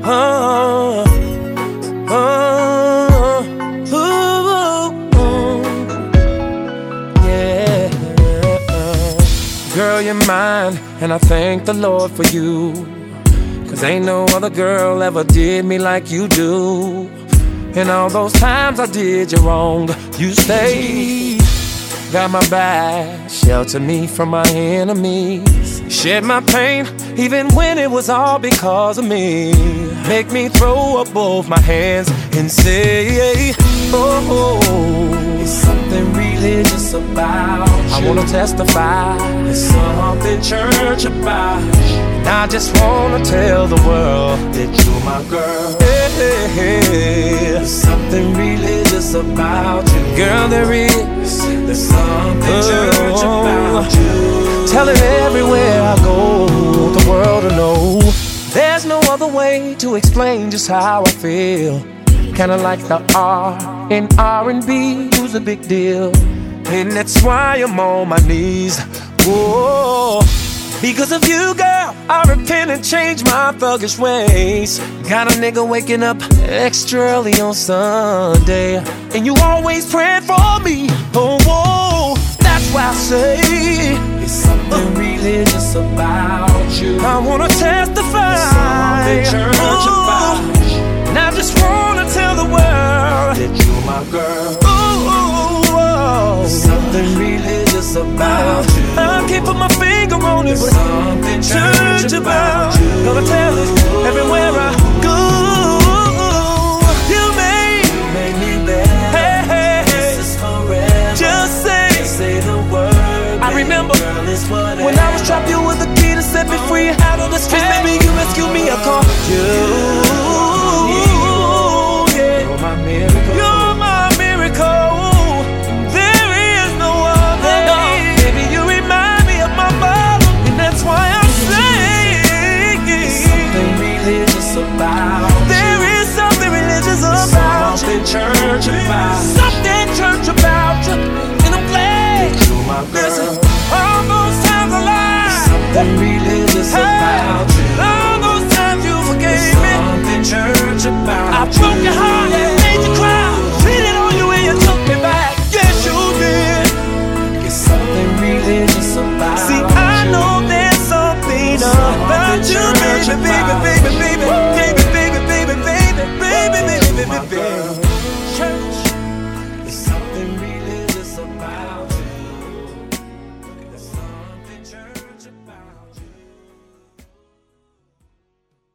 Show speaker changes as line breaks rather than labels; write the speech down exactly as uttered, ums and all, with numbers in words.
Oh, oh, ooh, ooh, yeah. Girl, you're mine, and I thank the Lord for you. Cause ain't no other girl ever did me like you do. And all those times I did you wrong, you stayed, got my back, shelter me from my enemies, shed my pain, even when it was all because of me. Make me throw up both my hands and say, oh, it's something religious about you. I wanna testify, there's something church about you. And I just wanna tell the world that you're my girl. Hey, hey, hey. There's something religious about you. Girl, there is. There's something oh, church about you. Tell it everywhere I go, the world to know. There's no other way to explain just how I feel. Kinda like the R in R and B, who's a big deal. And that's why I'm on my knees. Whoa. Because of you, girl, I repent and change my thuggish ways. Got a nigga waking up extra early on Sunday, and you always praying for me. Oh, whoa, that's why I say it's something uh, religious about you. I wanna testify, something church Ooh, about you. And I just wanna tell the world that you're my girl. Ooh, ooh, ooh. Something religious about you. I can't put my finger on it, but something church about you. Gonna tell it everywhere I go. You made, you made me better. Hey, hey, hey. This is forever. Just say, say the word. I remember girl, when I was trapped, you were the key to set me free out of the streets. Hey. Baby, you rescued me. I call you. Yeah. You're my miracle. You're my miracle. There is no other. No. Baby, you remind me of my mother, and that's why I'm saying there's something religious about you. There is something religious about you. Something church about you. Something church about you. And I'm glad you're my girl. Listen, all those times I lied. Something religious hey, about you. All those times you forgave me. Something church about you. I broke your heart.